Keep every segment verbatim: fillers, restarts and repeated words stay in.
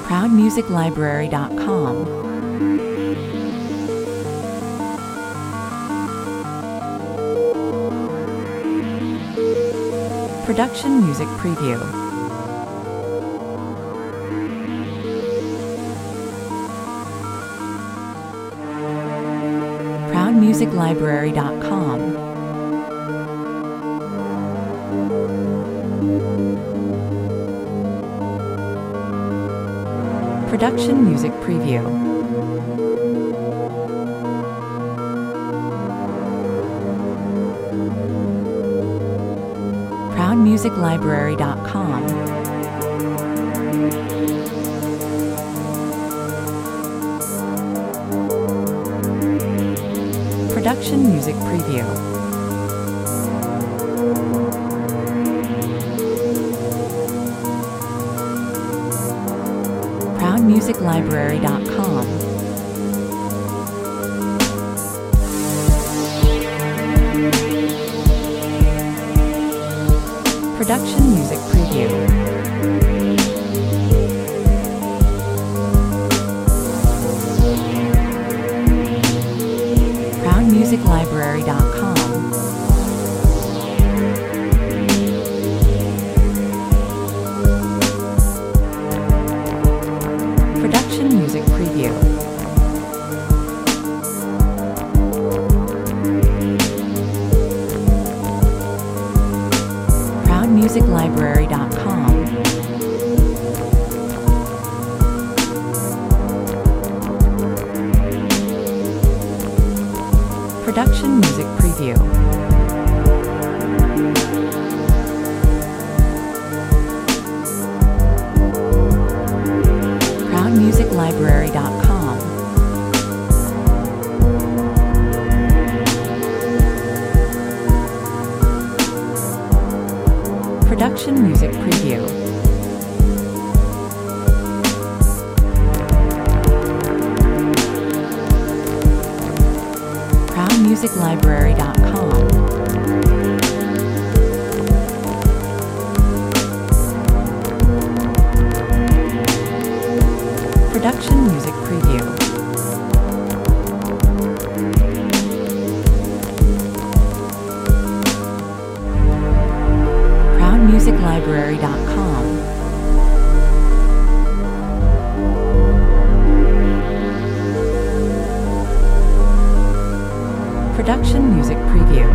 proud music library dot com. Production Music Preview. proud music library dot com. Production Music Preview. proud music library dot com. Production Music Preview. proud music library dot com. Production Music Preview. proud music library dot com. Production Music Preview. proud music library dot com. Production Music Preview. proud music library dot com. Production Music Preview. proud music library dot com. Production Music Preview. proud music library dot com. Production Music Preview.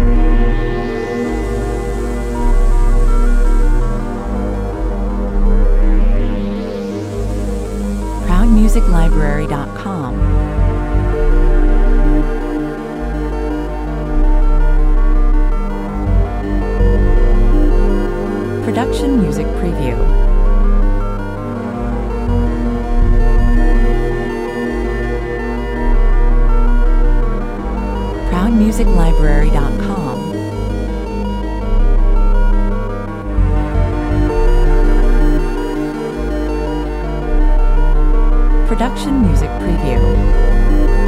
proud music library dot com. Production Music Preview. proud music library dot com. Production Music Preview.